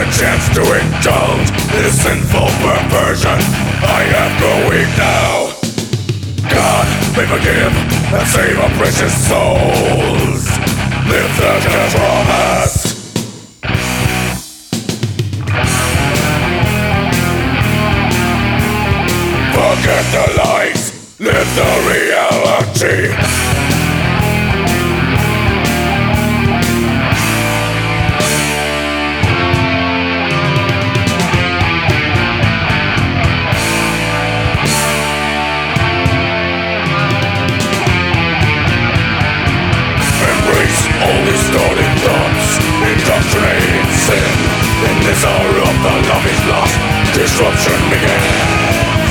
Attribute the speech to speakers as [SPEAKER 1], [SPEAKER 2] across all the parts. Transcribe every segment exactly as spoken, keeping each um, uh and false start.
[SPEAKER 1] chance to indulge this sinful perversion. I am going now. God, may forgive and save our precious souls. Live the promise. Forget the lies, live the reality. All distorted thoughts, indoctrinated sin. In this hour of the love is lost, disruption begins.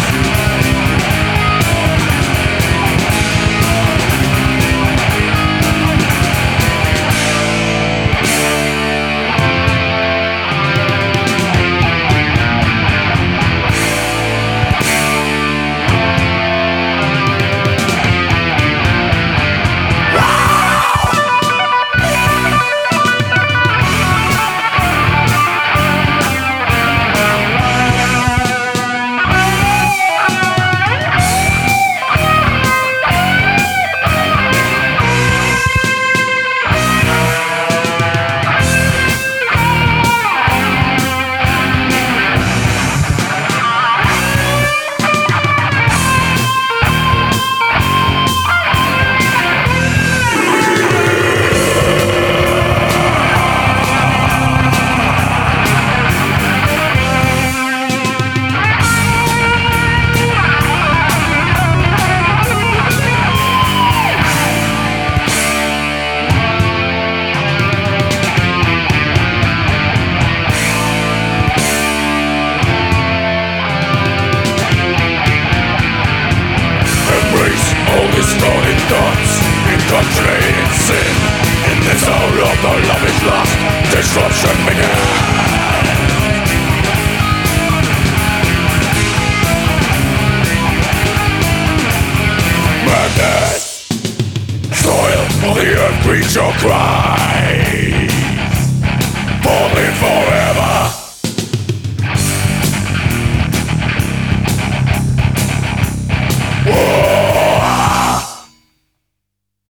[SPEAKER 1] Distorted thoughts, indoctrinated sin. In this hour of the love is lost, disruption begins. Madness, soil of the earth, preach your cries. Falling forever.